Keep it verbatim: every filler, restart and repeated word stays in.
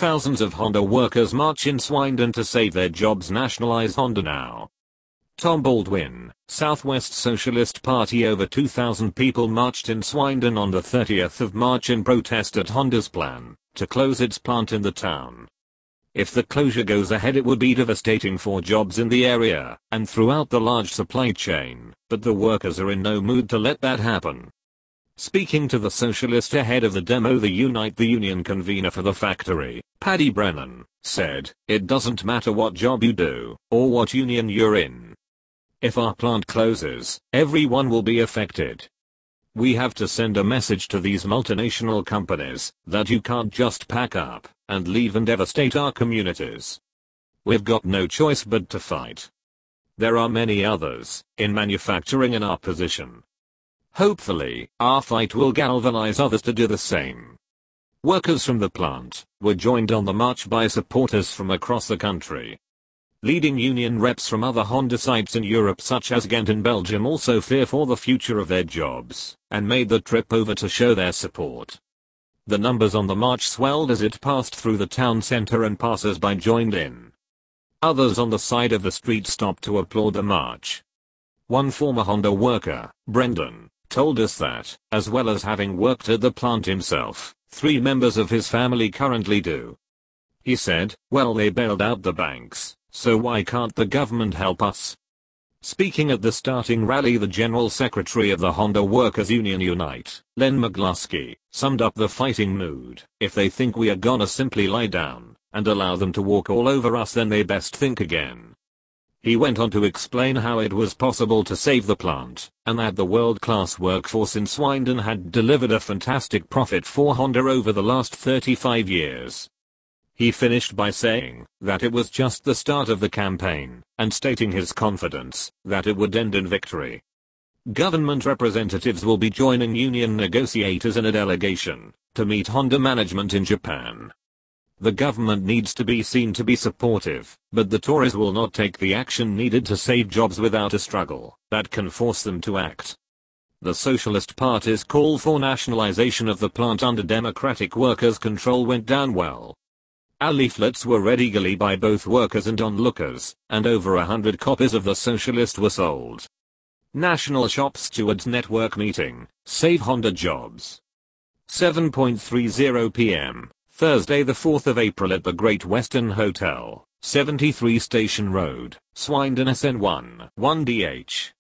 Thousands of Honda workers march in Swindon to save their jobs. Nationalize Honda now. Tom Baldwin, Southwest Socialist Party. Over two thousand people marched in Swindon on the thirtieth of March in protest at Honda's plan to close its plant in the town. If the closure goes ahead, it would be devastating for jobs in the area and throughout the large supply chain, but the workers are in no mood to let that happen. Speaking to the Socialist ahead of the demo, the Unite the Union convener for the factory, Paddy Brennan, said, "It doesn't matter what job you do or what union you're in. If our plant closes, everyone will be affected. We have to send a message to these multinational companies that you can't just pack up and leave and devastate our communities. We've got no choice but to fight. There are many others in manufacturing in our position. Hopefully, our fight will galvanize others to do the same." Workers from the plant were joined on the march by supporters from across the country. Leading union reps from other Honda sites in Europe such as Ghent in Belgium also fear for the future of their jobs and made the trip over to show their support. The numbers on the march swelled as it passed through the town center and passers-by joined in. Others on the side of the street stopped to applaud the march. One former Honda worker, Brendan, told us that, as well as having worked at the plant himself, three members of his family currently do. He said, "Well, they bailed out the banks, so why can't the government help us?" Speaking at the starting rally, the General Secretary of the Honda Workers Union Unite, Len McGlusky, summed up the fighting mood. "If they think we are gonna simply lie down and allow them to walk all over us, then they best think again." He went on to explain how it was possible to save the plant, and that the world-class workforce in Swindon had delivered a fantastic profit for Honda over the last thirty-five years. He finished by saying that it was just the start of the campaign, and stating his confidence that it would end in victory. Government representatives will be joining union negotiators in a delegation to meet Honda management in Japan. The government needs to be seen to be supportive, but the Tories will not take the action needed to save jobs without a struggle that can force them to act. The Socialist Party's call for nationalization of the plant under democratic workers' control went down well. Our leaflets were read eagerly by both workers and onlookers, and over a hundred copies of the Socialist were sold. National Shop Stewards Network meeting, Save Honda Jobs. seven thirty p m Thursday the fourth of April at the Great Western Hotel, seventy-three Station Road, Swindon S N one, one D H.